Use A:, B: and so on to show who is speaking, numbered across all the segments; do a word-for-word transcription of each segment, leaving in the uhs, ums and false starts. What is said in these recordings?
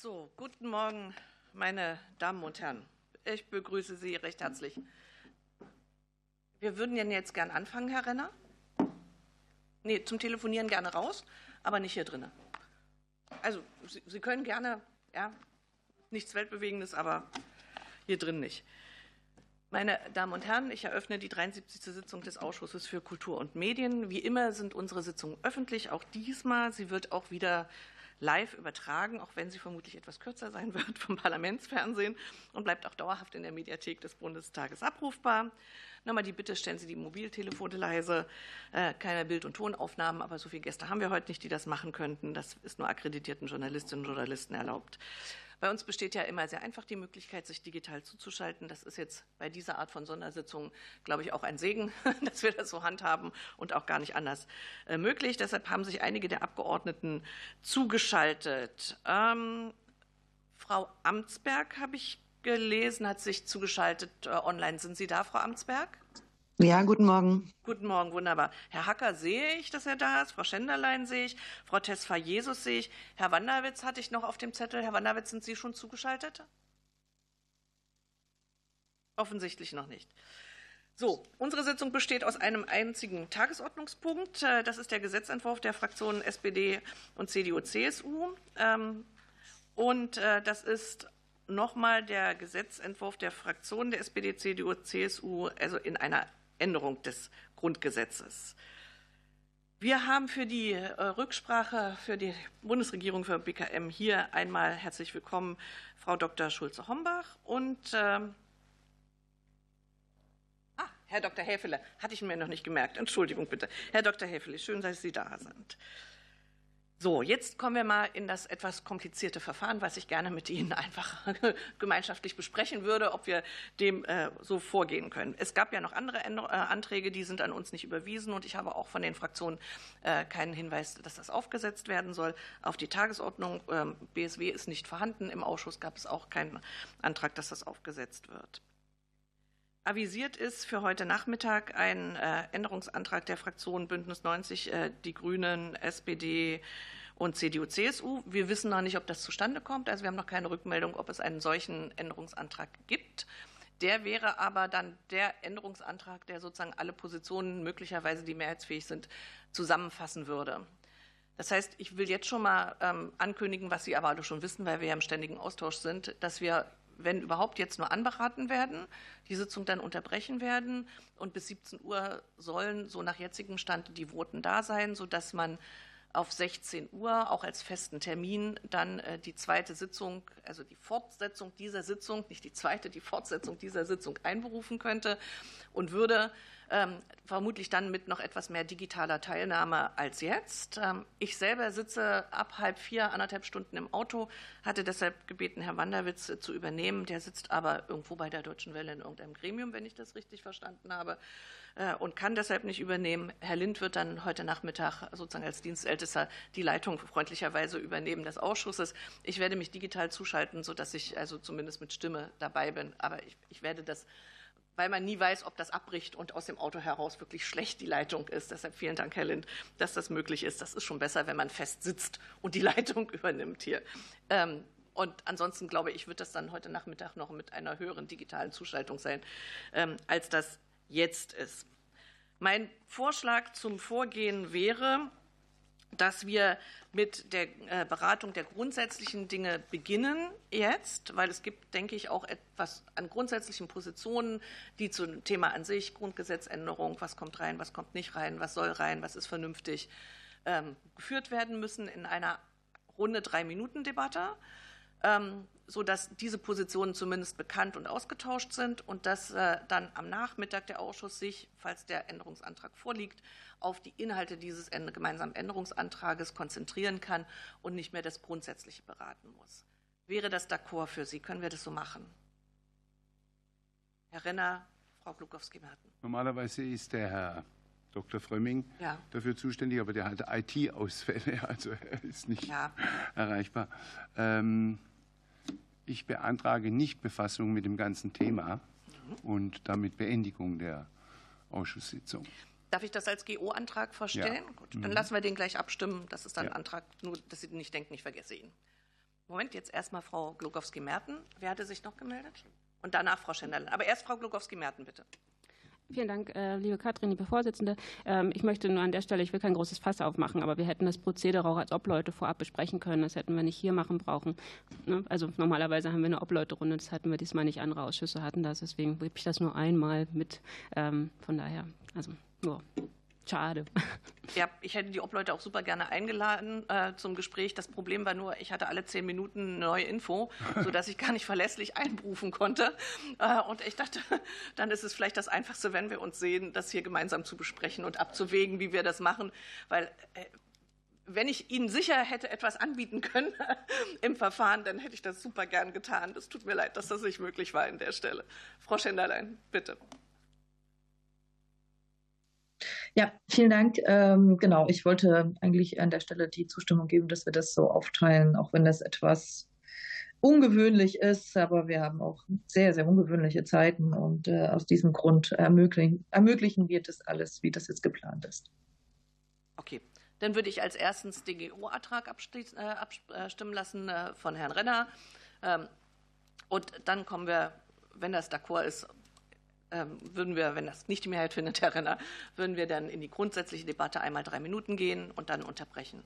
A: So, guten Morgen, meine Damen und Herren. Ich begrüße Sie recht herzlich. Wir würden denn jetzt gern anfangen, Herr Renner. Nee, zum Telefonieren gerne raus, aber nicht hier drinnen. Also, Sie, Sie können gerne, ja, nichts Weltbewegendes, aber hier drin nicht. Meine Damen und Herren, ich eröffne die dreiundsiebzigste Sitzung des Ausschusses für Kultur und Medien. Wie immer sind unsere Sitzungen öffentlich, auch diesmal. Sie wird auch wieder live übertragen, auch wenn sie vermutlich etwas kürzer sein wird, vom Parlamentsfernsehen und bleibt auch dauerhaft in der Mediathek des Bundestages abrufbar. Nochmal die Bitte, stellen Sie die Mobiltelefone leise, äh, keine Bild- und Tonaufnahmen, aber so viele Gäste haben wir heute nicht, die das machen könnten. Das ist nur akkreditierten Journalistinnen und Journalisten erlaubt. Bei uns besteht ja immer sehr einfach die Möglichkeit, sich digital zuzuschalten. Das ist jetzt bei dieser Art von Sondersitzungen, glaube ich, auch ein Segen, dass wir das so handhaben und auch gar nicht anders möglich. Deshalb haben sich einige der Abgeordneten zugeschaltet. Ähm, Frau Amtsberg, habe ich gelesen, hat sich zugeschaltet äh, online. Sind Sie da, Frau Amtsberg?
B: Ja, guten Morgen.
A: Guten Morgen, wunderbar. Herr Hacker sehe ich, dass er da ist. Frau Schenderlein sehe ich. Frau Tesfaye-Jesus sehe ich. Herr Wanderwitz hatte ich noch auf dem Zettel. Herr Wanderwitz, sind Sie schon zugeschaltet? Offensichtlich noch nicht. So, unsere Sitzung besteht aus einem einzigen Tagesordnungspunkt. Das ist der Gesetzentwurf der Fraktionen S P D und C D U C S U. Und das ist nochmal der Gesetzentwurf der Fraktionen der S P D, C D U, C S U, also in einer Änderung des Grundgesetzes. Wir haben für die Rücksprache für die Bundesregierung für B K M hier einmal herzlich willkommen Frau Doktor Schulze-Hombach und äh, ah, Herr Doktor Häfele, hatte ich mir noch nicht gemerkt. Entschuldigung bitte. Herr Doktor Häfele, schön, dass Sie da sind. So, jetzt kommen wir mal in das etwas komplizierte Verfahren, was ich gerne mit Ihnen einfach gemeinschaftlich besprechen würde, ob wir dem äh, so vorgehen können. Es gab ja noch andere Änder- äh, Anträge, die sind an uns nicht überwiesen und ich habe auch von den Fraktionen äh, keinen Hinweis, dass das aufgesetzt werden soll auf die Tagesordnung. Ähm, B S W ist nicht vorhanden. Im Ausschuss gab es auch keinen Antrag, dass das aufgesetzt wird. Avisiert ist für heute Nachmittag ein äh, Änderungsantrag der Fraktionen Bündnis neunzig, äh, die Grünen, S P D und C D U, C S U. Wir wissen noch nicht, ob das zustande kommt. Also wir haben noch keine Rückmeldung, ob es einen solchen Änderungsantrag gibt. Der wäre aber dann der Änderungsantrag, der sozusagen alle Positionen, möglicherweise die mehrheitsfähig sind, zusammenfassen würde. Das heißt, ich will jetzt schon mal ähm, ankündigen, was Sie aber alle schon wissen, weil wir ja im ständigen Austausch sind, dass wir, wenn überhaupt, jetzt nur anberaten werden, die Sitzung dann unterbrechen werden und bis siebzehn Uhr sollen, so nach jetzigem Stand, die Voten da sein, sodass man auf sechzehn Uhr auch als festen Termin dann die zweite Sitzung, also die Fortsetzung dieser Sitzung, nicht die zweite, die Fortsetzung dieser Sitzung einberufen könnte und würde ähm, vermutlich dann mit noch etwas mehr digitaler Teilnahme als jetzt. Ähm, ich selber sitze ab halb vier, anderthalb Stunden im Auto, hatte deshalb gebeten, Herrn Wanderwitz zu übernehmen. Der sitzt aber irgendwo bei der Deutschen Welle in irgendeinem Gremium, wenn ich das richtig verstanden habe, äh, und kann deshalb nicht übernehmen. Herr Lind wird dann heute Nachmittag sozusagen als Dienstältester die Leitung freundlicherweise übernehmen des Ausschusses. Ich werde mich digital zuschalten, sodass ich also zumindest mit Stimme dabei bin. Aber ich, ich werde das, weil man nie weiß, ob das abbricht und aus dem Auto heraus wirklich schlecht die Leitung ist. Deshalb vielen Dank, Herr Lind, dass das möglich ist. Das ist schon besser, wenn man fest sitzt und die Leitung übernimmt hier. Und ansonsten, glaube ich, wird das dann heute Nachmittag noch mit einer höheren digitalen Zuschaltung sein, als das jetzt ist. Mein Vorschlag zum Vorgehen wäre, dass wir mit der Beratung der grundsätzlichen Dinge beginnen jetzt, weil es gibt, denke ich, auch etwas an grundsätzlichen Positionen, die zum Thema an sich, Grundgesetzänderung, was kommt rein, was kommt nicht rein, was soll rein, was ist vernünftig, ähm, geführt werden müssen in einer Runde Drei-Minuten-Debatte, ähm, sodass diese Positionen zumindest bekannt und ausgetauscht sind und dass äh, dann am Nachmittag der Ausschuss sich, falls der Änderungsantrag vorliegt, auf die Inhalte dieses gemeinsamen Änderungsantrages konzentrieren kann und nicht mehr das Grundsätzliche beraten muss. Wäre das d'accord für Sie? Können wir das so machen? Herr Renner, Frau Glukowski-Merten.
C: Normalerweise ist der Herr Doktor Frömming
A: ja.
C: dafür zuständig, aber der hat I T-Ausfälle, also er ist nicht
A: ja.
C: erreichbar. Ähm, ich beantrage Nichtbefassung mit dem ganzen Thema mhm. und damit Beendigung der Ausschusssitzung.
A: Darf ich das als G O-Antrag vorstellen?
C: Ja.
A: Gut, dann mhm. lassen wir den gleich abstimmen. Das ist dann
C: ja.
A: ein Antrag, nur dass Sie nicht denken, ich vergesse ihn. Moment, jetzt erstmal Frau Glogowski-Merten. Wer hatte sich noch gemeldet? Und danach Frau Schenderlein. Aber erst Frau Glogowski-Merten, bitte.
D: Vielen Dank, äh, liebe Katrin, liebe Vorsitzende. Ähm, ich möchte nur an der Stelle, ich will kein großes Fass aufmachen, aber wir hätten das Prozedere auch als Obleute vorab besprechen können. Das hätten wir nicht hier machen brauchen. Ne? Also normalerweise haben wir eine Obleuterunde, das hatten wir diesmal nicht. Andere Ausschüsse hatten das, deswegen gebe ich das nur einmal mit. Ähm, von daher, also nur. Schade.
A: Ja, ich hätte die Obleute auch super gerne eingeladen äh, zum Gespräch. Das Problem war nur, ich hatte alle zehn Minuten eine neue Info, sodass ich gar nicht verlässlich einberufen konnte. Äh, und ich dachte, dann ist es vielleicht das Einfachste, wenn wir uns sehen, das hier gemeinsam zu besprechen und abzuwägen, wie wir das machen. Weil äh, wenn ich Ihnen sicher hätte etwas anbieten können im Verfahren, dann hätte ich das super gern getan. Es tut mir leid, dass das nicht möglich war an der Stelle. Frau Schenderlein, bitte.
B: Ja, vielen Dank. Ähm, genau, ich wollte eigentlich an der Stelle die Zustimmung geben, dass wir das so aufteilen, auch wenn das etwas ungewöhnlich ist. Aber wir haben auch sehr, sehr ungewöhnliche Zeiten und äh, aus diesem Grund ermöglichen, ermöglichen wir das alles, wie das jetzt geplant ist.
A: Okay, dann würde ich als erstens den G O-Antrag äh, abstimmen lassen äh, von Herrn Renner. Ähm, und dann kommen wir, wenn das d'accord ist, würden wir, wenn das nicht die Mehrheit findet, Herr Renner, würden wir dann in die grundsätzliche Debatte einmal drei Minuten gehen und dann unterbrechen.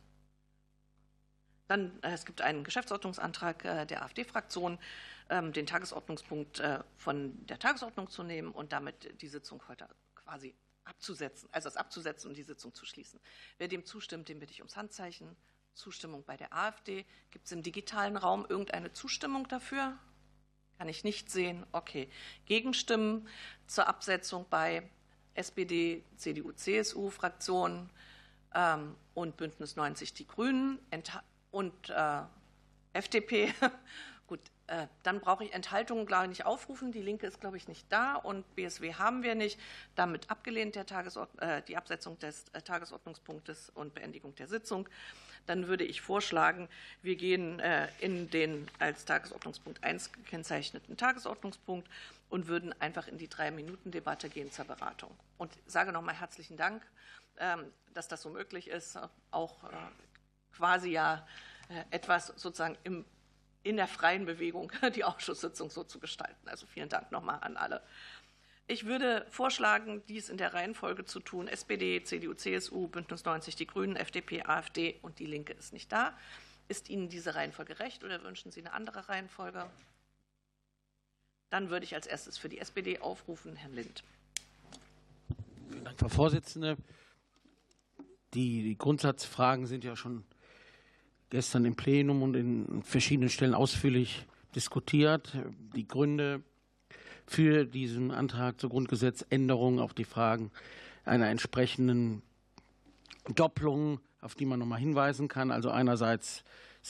A: Dann, äh, es gibt einen Geschäftsordnungsantrag äh, der AfD-Fraktion, ähm, den Tagesordnungspunkt äh, von der Tagesordnung zu nehmen und damit die Sitzung heute quasi abzusetzen, also das abzusetzen und die Sitzung zu schließen. Wer dem zustimmt, den bitte ich ums Handzeichen. Zustimmung bei der AfD. Gibt es im digitalen Raum irgendeine Zustimmung dafür? Kann ich nicht sehen. Okay. Gegenstimmen zur Absetzung bei S P D, C D U, C S U-Fraktionen ähm, und Bündnis neunzig Die Grünen und äh, F D P. Gut, äh, dann brauche ich Enthaltungen, glaube ich, nicht aufrufen. Die Linke ist, glaube ich, nicht da und B S W haben wir nicht. Damit abgelehnt der Tagesord äh, die Absetzung des äh, Tagesordnungspunktes und Beendigung der Sitzung. Dann würde ich vorschlagen, wir gehen äh, in den als Tagesordnungspunkt eins gekennzeichneten Tagesordnungspunkt und würden einfach in die Drei-Minuten-Debatte gehen zur Beratung. Und sage nochmal herzlichen Dank, ähm, dass das so möglich ist, auch äh, quasi ja äh, etwas sozusagen im, in der freien Bewegung die Ausschusssitzung so zu gestalten. Also vielen Dank nochmal an alle. Ich würde vorschlagen, dies in der Reihenfolge zu tun. S P D, C D U, C S U, Bündnis neunzig Die Grünen, F D P, AfD und die Linke ist nicht da. Ist Ihnen diese Reihenfolge recht oder wünschen Sie eine andere Reihenfolge? Dann würde ich als erstes für die S P D aufrufen, Herrn Lind.
E: Vielen Dank, Frau Vorsitzende. Die, die Grundsatzfragen sind ja schon gestern im Plenum und in verschiedenen Stellen ausführlich diskutiert. Die Gründe für diesen Antrag zur Grundgesetzänderung, auch die Fragen einer entsprechenden Doppelung, auf die man noch mal hinweisen kann. Also einerseits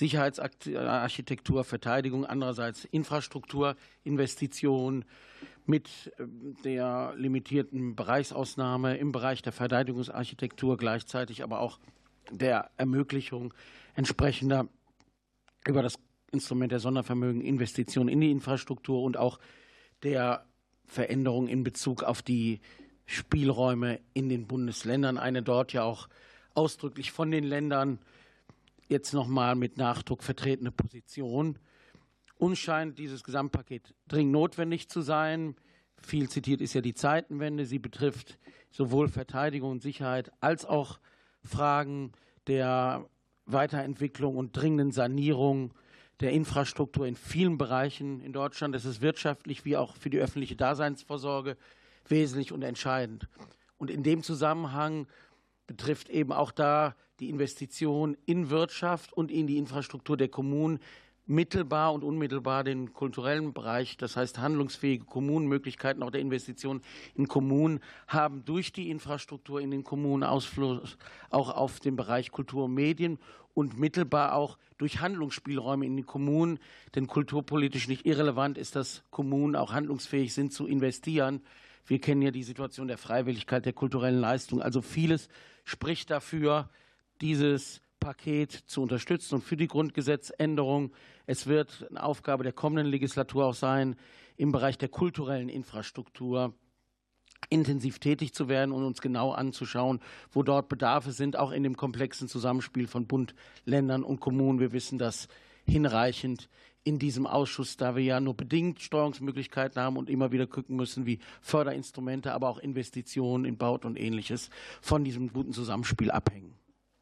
E: Sicherheitsarchitektur, Verteidigung, andererseits Infrastruktur, Investition mit der limitierten Bereichsausnahme im Bereich der Verteidigungsarchitektur, gleichzeitig aber auch der Ermöglichung entsprechender über das Instrument der Sondervermögen Investitionen in die Infrastruktur und auch der Veränderung in Bezug auf die Spielräume in den Bundesländern, eine dort ja auch ausdrücklich von den Ländern jetzt nochmal mit Nachdruck vertretene Position. Uns scheint dieses Gesamtpaket dringend notwendig zu sein. Viel zitiert ist ja die Zeitenwende. Sie betrifft sowohl Verteidigung und Sicherheit als auch Fragen der Weiterentwicklung und dringenden Sanierung der Infrastruktur in vielen Bereichen in Deutschland. Das ist wirtschaftlich wie auch für die öffentliche Daseinsvorsorge wesentlich und entscheidend. Und in dem Zusammenhang betrifft eben auch da die Investition in Wirtschaft und in die Infrastruktur der Kommunen mittelbar und unmittelbar den kulturellen Bereich, das heißt handlungsfähige Kommunen, Möglichkeiten auch der Investition in Kommunen, haben durch die Infrastruktur in den Kommunen Ausfluss auch auf den Bereich Kultur und Medien und mittelbar auch durch Handlungsspielräume in den Kommunen, denn kulturpolitisch nicht irrelevant ist, dass Kommunen auch handlungsfähig sind zu investieren. Wir kennen ja die Situation der Freiwilligkeit der kulturellen Leistung. Also vieles spricht dafür, dieses Paket zu unterstützen und für die Grundgesetzänderung. Es wird eine Aufgabe der kommenden Legislatur auch sein, im Bereich der kulturellen Infrastruktur intensiv tätig zu werden und uns genau anzuschauen, wo dort Bedarfe sind, auch in dem komplexen Zusammenspiel von Bund, Ländern und Kommunen. Wir wissen, dass hinreichend in diesem Ausschuss, da wir ja nur bedingt Steuerungsmöglichkeiten haben und immer wieder gucken müssen, wie Förderinstrumente, aber auch Investitionen in Baut und Ähnliches von diesem guten Zusammenspiel abhängen.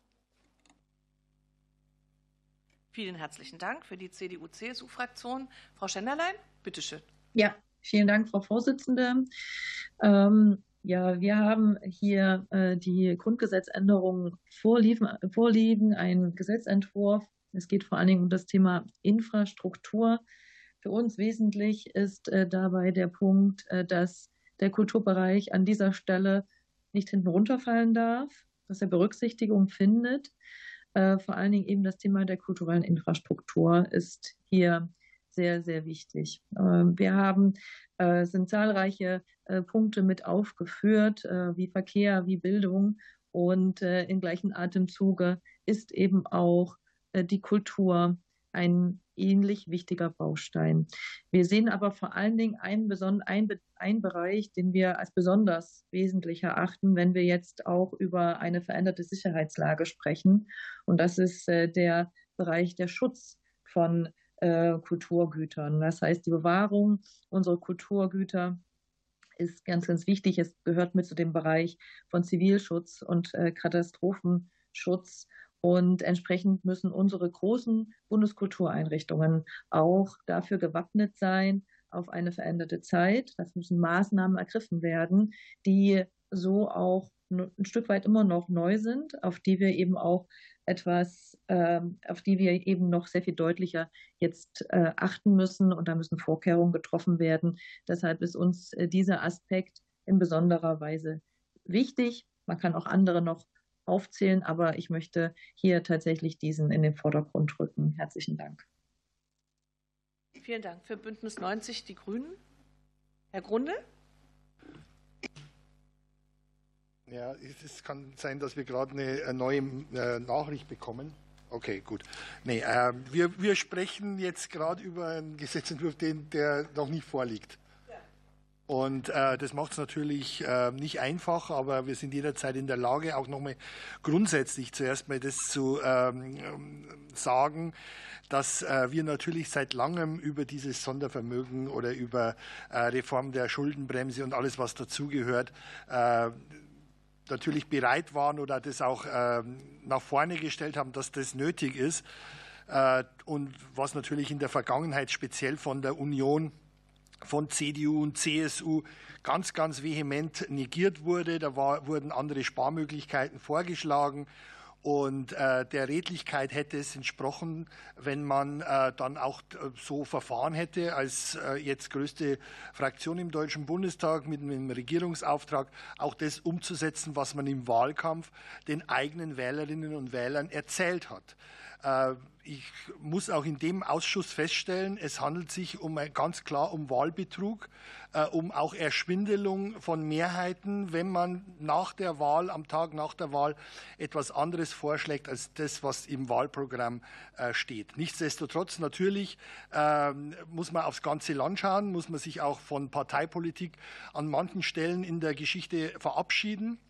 A: Vielen herzlichen Dank für die C D U C S U-Fraktion. Frau Schenderlein, bitteschön.
B: Ja, vielen Dank, Frau Vorsitzende. Ähm, ja, wir haben hier äh, die Grundgesetzänderung vorliegen, vorliegen, einen Gesetzentwurf. Es geht vor allen Dingen um das Thema Infrastruktur. Für uns wesentlich ist äh, dabei der Punkt, äh, dass der Kulturbereich an dieser Stelle nicht hinten runterfallen darf, dass er Berücksichtigung findet. Äh, vor allen Dingen eben das Thema der kulturellen Infrastruktur ist hier sehr, sehr wichtig. Äh, wir haben, äh, sind zahlreiche äh, Punkte mit aufgeführt, äh, wie Verkehr, wie Bildung, und äh, im gleichen Atemzuge ist eben auch die Kultur ein ähnlich wichtiger Baustein. Wir sehen aber vor allen Dingen einen, einen, einen Bereich, den wir als besonders wesentlich erachten, wenn wir jetzt auch über eine veränderte Sicherheitslage sprechen. Und das ist äh, der Bereich der Schutz von äh, Kulturgütern. Das heißt, die Bewahrung unserer Kulturgüter ist ganz, ganz wichtig. Es gehört mit zu dem Bereich von Zivilschutz und äh, Katastrophenschutz. Und entsprechend müssen unsere großen Bundeskultureinrichtungen auch dafür gewappnet sein auf eine veränderte Zeit. Das müssen Maßnahmen ergriffen werden, die so auch ein Stück weit immer noch neu sind, auf die wir eben auch etwas, äh, auf die wir eben noch sehr viel deutlicher jetzt äh, achten müssen. Und da müssen Vorkehrungen getroffen werden. Deshalb ist uns äh, dieser Aspekt in besonderer Weise wichtig. Man kann auch andere noch aufzählen, aber ich möchte hier tatsächlich diesen in den Vordergrund rücken. Herzlichen Dank.
A: Vielen Dank. Für Bündnis neunzig die Grünen. Herr Grundl?
F: Ja, es kann sein, dass wir gerade eine neue Nachricht bekommen. Okay, gut. Nee, äh, wir, wir sprechen jetzt gerade über einen Gesetzentwurf, den, der noch nicht vorliegt. Und äh, das macht es natürlich äh, nicht einfach, aber wir sind jederzeit in der Lage, auch nochmal grundsätzlich zuerst mal das zu ähm, sagen, dass äh, wir natürlich seit langem über dieses Sondervermögen oder über äh, Reform der Schuldenbremse und alles, was dazugehört, äh, natürlich bereit waren oder das auch äh, nach vorne gestellt haben, dass das nötig ist. Äh, und was natürlich in der Vergangenheit speziell von der Union, von C D U und C S U ganz, ganz vehement negiert wurde. Da war, wurden andere Sparmöglichkeiten vorgeschlagen. Und äh, der Redlichkeit hätte es entsprochen, wenn man äh, dann auch so verfahren hätte, als äh, jetzt größte Fraktion im Deutschen Bundestag mit einem Regierungsauftrag, auch das umzusetzen, was man im Wahlkampf den eigenen Wählerinnen und Wählern erzählt hat. Äh, Ich muss auch in dem Ausschuss feststellen, es handelt sich um ganz klar um Wahlbetrug, äh, um auch Erschwindelung von Mehrheiten, wenn man nach der Wahl, am Tag nach der Wahl, etwas anderes vorschlägt als das, was im Wahlprogramm äh, steht. Nichtsdestotrotz, natürlich äh, muss man aufs ganze Land schauen, muss man sich auch von Parteipolitik an manchen Stellen in der Geschichte verabschieden.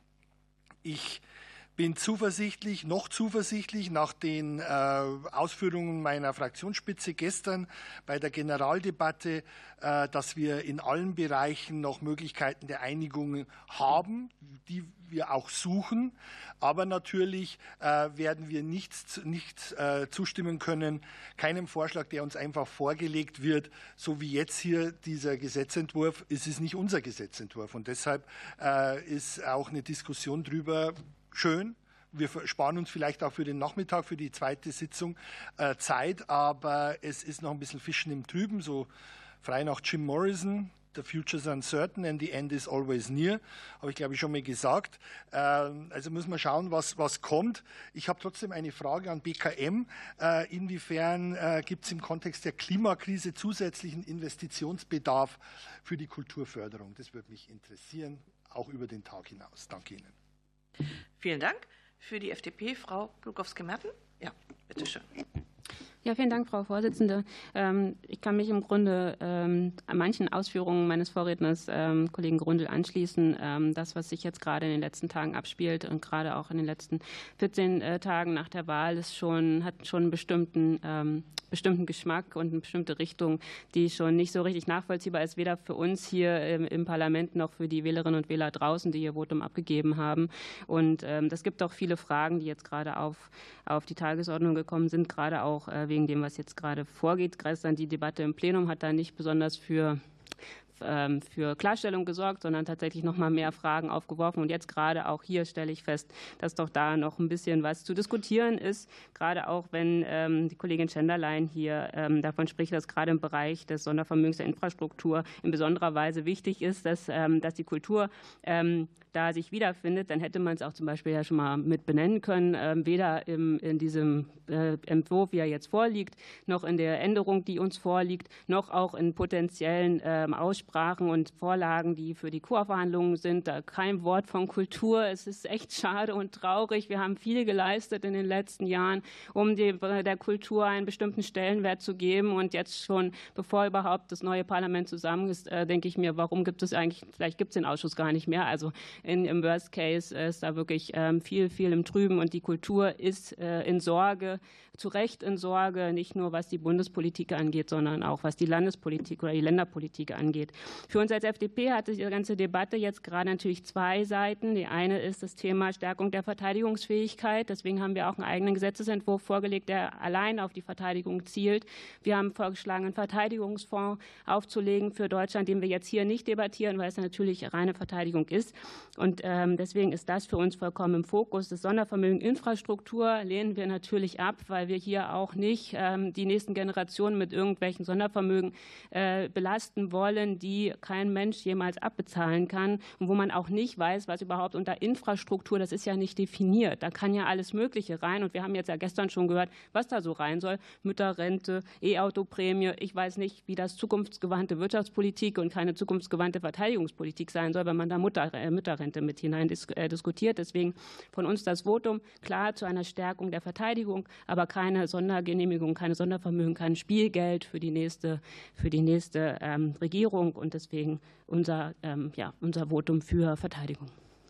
F: Ich bin zuversichtlich, noch zuversichtlich nach den äh, Ausführungen meiner Fraktionsspitze gestern bei der Generaldebatte, äh, dass wir in allen Bereichen noch Möglichkeiten der Einigung haben, die wir auch suchen. Aber natürlich äh, werden wir nicht, nicht äh, zustimmen können, keinem Vorschlag, der uns einfach vorgelegt wird, so wie jetzt hier dieser Gesetzentwurf. Es ist nicht unser Gesetzentwurf und deshalb äh, ist auch eine Diskussion drüber schön. Wir sparen uns vielleicht auch für den Nachmittag, für die zweite Sitzung äh, Zeit, aber es ist noch ein bisschen Fischen im Trüben, so frei nach Jim Morrison. The future is uncertain and the end is always near. Habe ich, glaube ich, schon mal gesagt. Äh, also muss man schauen, was, was kommt. Ich habe trotzdem eine Frage an B K M. Äh, inwiefern äh, gibt es im Kontext der Klimakrise zusätzlichen Investitionsbedarf für die Kulturförderung? Das würde mich interessieren, auch über den Tag hinaus. Danke Ihnen.
A: Vielen Dank. Für die F D P, Frau Glukowski-Merten. Ja, bitteschön.
D: Ja, vielen Dank, Frau Vorsitzende. Ich kann mich im Grunde an manchen Ausführungen meines Vorredners, Kollegen Grundl, anschließen. Das, was sich jetzt gerade in den letzten Tagen abspielt und gerade auch in den letzten vierzehn Tagen nach der Wahl, ist schon, hat schon einen bestimmten bestimmten Geschmack und eine bestimmte Richtung, die schon nicht so richtig nachvollziehbar ist, weder für uns hier im Parlament noch für die Wählerinnen und Wähler draußen, die ihr Votum abgegeben haben. Und ähm, das gibt auch viele Fragen, die jetzt gerade auf, auf die Tagesordnung gekommen sind, gerade auch äh, wegen dem, was jetzt gerade vorgeht. Gestern die Debatte im Plenum hat da nicht besonders für für Klarstellung gesorgt, sondern tatsächlich noch mal mehr Fragen aufgeworfen. Und jetzt gerade auch hier stelle ich fest, dass doch da noch ein bisschen was zu diskutieren ist, gerade auch wenn ähm, die Kollegin Schenderlein hier ähm, davon spricht, dass gerade im Bereich des Sondervermögens der Infrastruktur in besonderer Weise wichtig ist, dass, ähm, dass die Kultur ähm, da sich wiederfindet. Dann hätte man es auch zum Beispiel ja schon mal mit benennen können, ähm, weder im, in diesem äh, Entwurf, wie er jetzt vorliegt, noch in der Änderung, die uns vorliegt, noch auch in potenziellen ähm, Aussprachen Sprachen und Vorlagen, die für die K U A-Verhandlungen sind, da kein Wort von Kultur. Es ist echt schade und traurig. Wir haben viel geleistet in den letzten Jahren, um die, der Kultur einen bestimmten Stellenwert zu geben. Und jetzt schon, bevor überhaupt das neue Parlament zusammen ist, äh, denke ich mir, warum gibt es eigentlich, vielleicht gibt es den Ausschuss gar nicht mehr. Also in, im Worst Case ist da wirklich ähm, viel, viel im Trüben und die Kultur ist äh, in Sorge, zu Recht in Sorge, nicht nur was die Bundespolitik angeht, sondern auch was die Landespolitik oder die Länderpolitik angeht. Für uns als F D P hat die ganze Debatte jetzt gerade natürlich zwei Seiten. Die eine ist das Thema Stärkung der Verteidigungsfähigkeit. Deswegen haben wir auch einen eigenen Gesetzesentwurf vorgelegt, der allein auf die Verteidigung zielt. Wir haben vorgeschlagen, einen Verteidigungsfonds aufzulegen für Deutschland, den wir jetzt hier nicht debattieren, weil es natürlich reine Verteidigung ist. Und ähm, deswegen ist das für uns vollkommen im Fokus. Das Sondervermögen Infrastruktur lehnen wir natürlich ab, weil wir hier auch nicht ähm, die nächsten Generationen mit irgendwelchen Sondervermögen äh, belasten wollen, die kein Mensch jemals abbezahlen kann und wo man auch nicht weiß, was überhaupt unter Infrastruktur, das ist ja nicht definiert. Da kann ja alles Mögliche rein und wir haben jetzt ja gestern schon gehört, was da so rein soll. Mütterrente, E-Auto-Prämie. Ich weiß nicht, wie das zukunftsgewandte Wirtschaftspolitik und keine zukunftsgewandte Verteidigungspolitik sein soll, wenn man da Mutter, äh, Mütterrente mit hinein dis äh, diskutiert. Deswegen von uns das Votum klar zu einer Stärkung der Verteidigung, aber keine Sondergenehmigung, keine Sondervermögen, kein Spielgeld für die nächste, für die nächste ähm, Regierung und deswegen unser, ähm, ja, unser Votum für Verteidigung.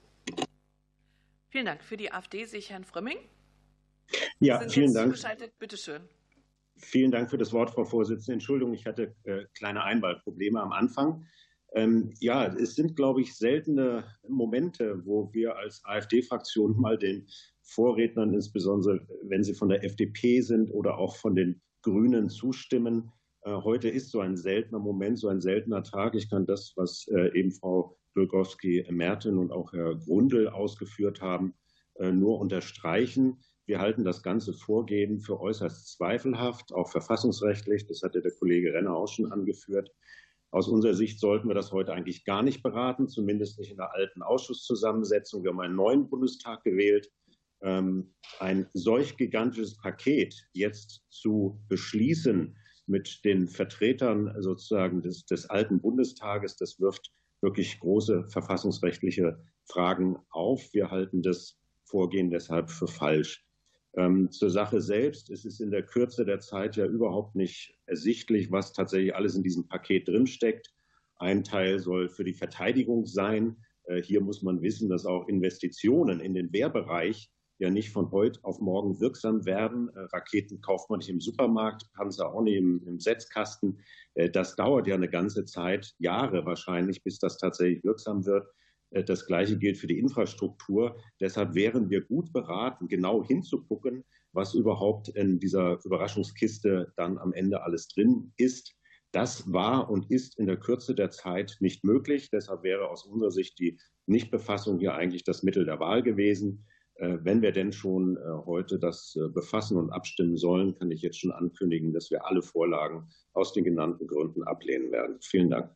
A: Vielen Dank. Für die AfD sehe ich Herrn Frömming.
G: Ja,
A: Sie sind
G: vielen
A: jetzt
G: Dank.
A: zugeschaltet. Bitte schön.
G: Vielen Dank für das Wort, Frau Vorsitzende. Entschuldigung, ich hatte äh, kleine Einwahlprobleme am Anfang. Ähm, ja, es sind, glaube ich, seltene Momente, wo wir als AfD-Fraktion mal den Vorrednern, insbesondere wenn sie von der F D P sind oder auch von den Grünen, zustimmen. Äh, heute ist so ein seltener Moment, so ein seltener Tag. Ich kann das, was äh, eben Frau Glogowski-Merten und auch Herr Grundl ausgeführt haben, äh, nur unterstreichen. Wir halten das ganze Vorgehen für äußerst zweifelhaft, auch verfassungsrechtlich. Das hatte der Kollege Renner auch schon angeführt. Aus unserer Sicht sollten wir das heute eigentlich gar nicht beraten, zumindest nicht in der alten Ausschusszusammensetzung. Wir haben einen neuen Bundestag gewählt. Ähm, ein solch gigantisches Paket jetzt zu beschließen mit den Vertretern sozusagen des, des alten Bundestages, das wirft wirklich große verfassungsrechtliche Fragen auf. Wir halten das Vorgehen deshalb für falsch. Ähm, zur Sache selbst, es ist in der Kürze der Zeit ja überhaupt nicht ersichtlich, was tatsächlich alles in diesem Paket drinsteckt. Ein Teil soll für die Verteidigung sein. Äh, hier muss man wissen, dass auch Investitionen in den Wehrbereich ja nicht von heute auf morgen wirksam werden. Äh, Raketen kauft man nicht im Supermarkt, Panzer auch nicht im, im Setzkasten. Äh, das dauert ja eine ganze Zeit, Jahre wahrscheinlich, bis das tatsächlich wirksam wird. Das Gleiche gilt für die Infrastruktur. Deshalb wären wir gut beraten, genau hinzugucken, was überhaupt in dieser Überraschungskiste dann am Ende alles drin ist. Das war und ist in der Kürze der Zeit nicht möglich. Deshalb wäre aus unserer Sicht die Nichtbefassung hier eigentlich das Mittel der Wahl gewesen. Wenn wir denn schon heute das befassen und abstimmen sollen, kann ich jetzt schon ankündigen, dass wir alle Vorlagen aus den genannten Gründen ablehnen werden. Vielen Dank.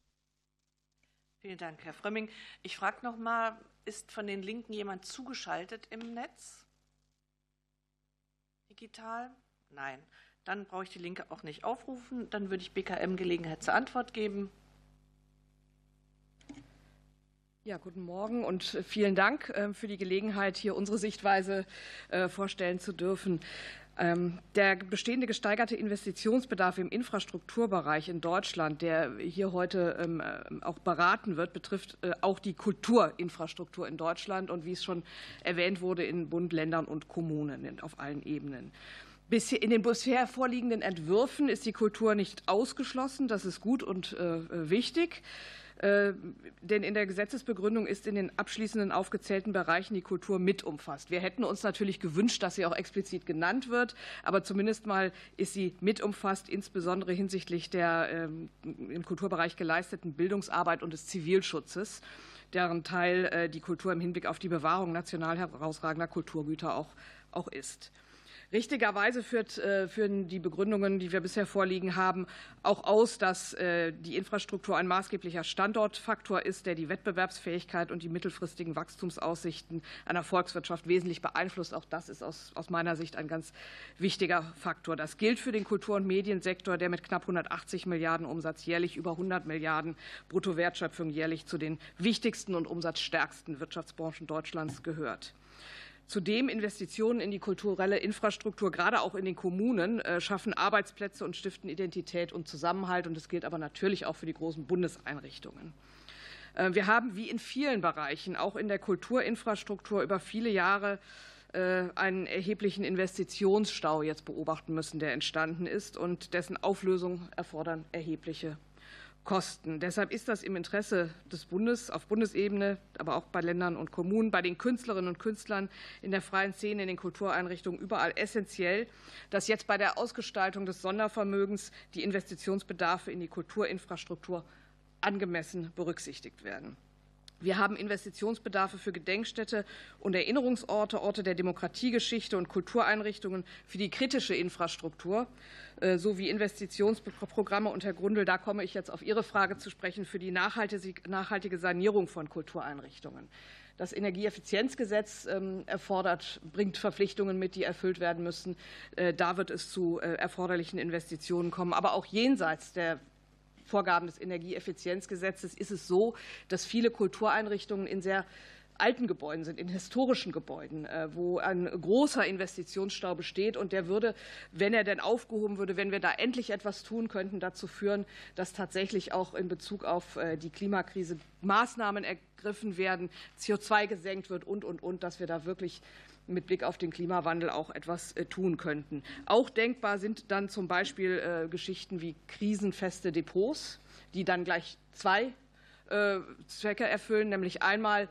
A: Vielen Dank, Herr Frömming. Ich frage noch mal, ist von den Linken jemand zugeschaltet im Netz? Digital? Nein. Dann brauche ich die Linke auch nicht aufrufen. Dann würde ich B K M Gelegenheit zur Antwort geben.
H: Ja, guten Morgen und vielen Dank für die Gelegenheit, hier unsere Sichtweise vorstellen zu dürfen. Der bestehende gesteigerte Investitionsbedarf im Infrastrukturbereich in Deutschland, der hier heute auch beraten wird, betrifft auch die Kulturinfrastruktur in Deutschland und wie es schon erwähnt wurde, in Bund, Ländern und Kommunen auf allen Ebenen. In den bisher vorliegenden Entwürfen ist die Kultur nicht ausgeschlossen. Das ist gut und äh, wichtig. Äh, denn in der Gesetzesbegründung ist in den abschließenden aufgezählten Bereichen die Kultur mit umfasst. Wir hätten uns natürlich gewünscht, dass sie auch explizit genannt wird, aber zumindest mal ist sie mit umfasst, insbesondere hinsichtlich der äh, im Kulturbereich geleisteten Bildungsarbeit und des Zivilschutzes, deren Teil äh, die Kultur im Hinblick auf die Bewahrung national herausragender Kulturgüter auch, auch ist. Richtigerweise führt, äh, führen die Begründungen, die wir bisher vorliegen haben, auch aus, dass äh, die Infrastruktur ein maßgeblicher Standortfaktor ist, der die Wettbewerbsfähigkeit und die mittelfristigen Wachstumsaussichten einer Volkswirtschaft wesentlich beeinflusst. Auch das ist aus, aus meiner Sicht ein ganz wichtiger Faktor. Das gilt für den Kultur- und Mediensektor, der mit knapp hundertachtzig Milliarden Umsatz jährlich über hundert Milliarden Bruttowertschöpfung jährlich zu den wichtigsten und umsatzstärksten Wirtschaftsbranchen Deutschlands gehört. Zudem Investitionen in die kulturelle Infrastruktur, gerade auch in den Kommunen, schaffen Arbeitsplätze und stiften Identität und Zusammenhalt. Und das gilt aber natürlich auch für die großen Bundeseinrichtungen. Wir haben wie in vielen Bereichen, auch in der Kulturinfrastruktur, über viele Jahre einen erheblichen Investitionsstau jetzt beobachten müssen, der entstanden ist. Und dessen Auflösung erfordern erhebliche Kosten. Deshalb ist das im Interesse des Bundes auf Bundesebene, aber auch bei Ländern und Kommunen, bei den Künstlerinnen und Künstlern in der freien Szene, in den Kultureinrichtungen überall essentiell, dass jetzt bei der Ausgestaltung des Sondervermögens die Investitionsbedarfe in die Kulturinfrastruktur angemessen berücksichtigt werden. Wir haben Investitionsbedarfe für Gedenkstätte und Erinnerungsorte, Orte der Demokratiegeschichte und Kultureinrichtungen, für die kritische Infrastruktur sowie Investitionsprogramme. Und Herr Gründel, da komme ich jetzt auf Ihre Frage zu sprechen, für die nachhaltige Sanierung von Kultureinrichtungen. Das Energieeffizienzgesetz erfordert, bringt Verpflichtungen mit, die erfüllt werden müssen. Da wird es zu erforderlichen Investitionen kommen, aber auch jenseits der Vorgaben des Energieeffizienzgesetzes ist es so, dass viele Kultureinrichtungen in sehr alten Gebäuden sind, in historischen Gebäuden, wo ein großer Investitionsstau besteht. Und der würde, wenn er denn aufgehoben würde, wenn wir da endlich etwas tun könnten, dazu führen, dass tatsächlich auch in Bezug auf die Klimakrise Maßnahmen ergriffen werden, C O zwei gesenkt wird und, und, und, dass wir da wirklich mit Blick auf den Klimawandel auch etwas tun könnten. Auch denkbar sind dann zum Beispiel äh, Geschichten wie krisenfeste Depots, die dann gleich zwei äh, Zwecke erfüllen, nämlich einmal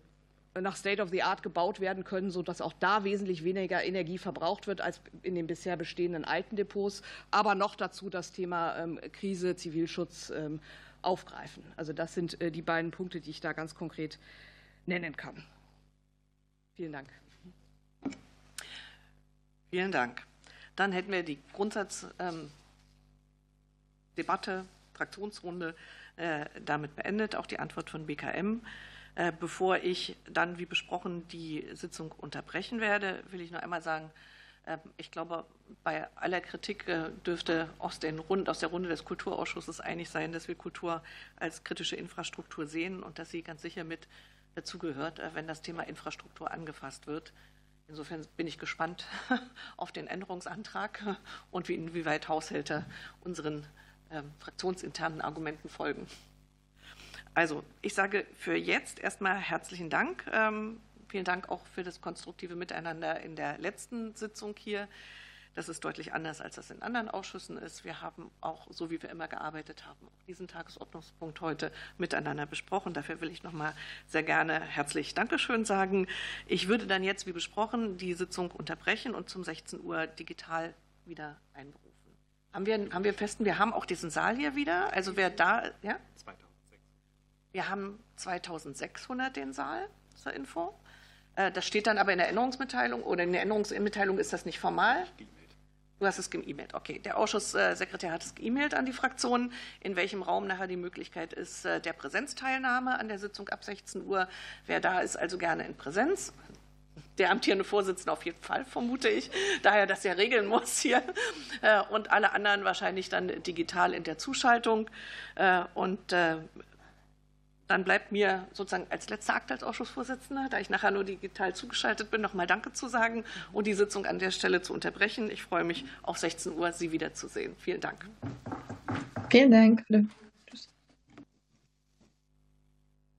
H: nach State of the Art gebaut werden können, sodass auch da wesentlich weniger Energie verbraucht wird als in den bisher bestehenden alten Depots, aber noch dazu das Thema ähm, Krise, Zivilschutz ähm, aufgreifen. Also das sind äh, die beiden Punkte, die ich da ganz konkret nennen kann. Vielen Dank.
A: Vielen Dank. Dann hätten wir die Grundsatzdebatte, ähm, Fraktionsrunde äh, damit beendet, auch die Antwort von B K M. Äh, bevor ich dann, wie besprochen, die Sitzung unterbrechen werde, will ich noch einmal sagen, äh, ich glaube, bei aller Kritik äh, dürfte aus, den Rund, aus der Runde des Kulturausschusses einig sein, dass wir Kultur als kritische Infrastruktur sehen und dass sie ganz sicher mit dazugehört, äh, wenn das Thema Infrastruktur angefasst wird. Insofern bin ich gespannt auf den Änderungsantrag und wie, inwieweit Haushalte unseren äh, fraktionsinternen Argumenten folgen. Also, ich sage für jetzt erstmal herzlichen Dank. Ähm, vielen Dank auch für das konstruktive Miteinander in der letzten Sitzung hier. Das ist deutlich anders, als das in anderen Ausschüssen ist. Wir haben auch, so wie wir immer gearbeitet haben, auch diesen Tagesordnungspunkt heute miteinander besprochen. Dafür will ich noch mal sehr gerne herzlich Dankeschön sagen. Ich würde dann jetzt, wie besprochen, die Sitzung unterbrechen und zum sechzehn Uhr digital wieder einberufen. Haben wir, haben wir festen, wir haben auch diesen Saal hier wieder. Also wer da, ja? zweitausendsechshundert. Wir haben zweitausendsechshundert den Saal zur Info. Das steht dann aber in der Änderungsmitteilung oder in der Änderungsmitteilung ist das nicht formal. Du hast es ge-E-Mailt, okay. Der Ausschusssekretär hat es ge-E-Mailt an die Fraktionen, in welchem Raum nachher die Möglichkeit ist der Präsenzteilnahme an der Sitzung ab sechzehn Uhr. Wer da ist, also gerne in Präsenz. Der amtierende Vorsitzende auf jeden Fall, vermute ich, daher das ja regeln muss hier. Und alle anderen wahrscheinlich dann digital in der Zuschaltung. Und dann bleibt mir sozusagen als letzter Akt als Ausschussvorsitzender, da ich nachher nur digital zugeschaltet bin, noch mal Danke zu sagen und die Sitzung an der Stelle zu unterbrechen. Ich freue mich, auf sechzehn Uhr Sie wiederzusehen. Vielen Dank.
B: Vielen Dank.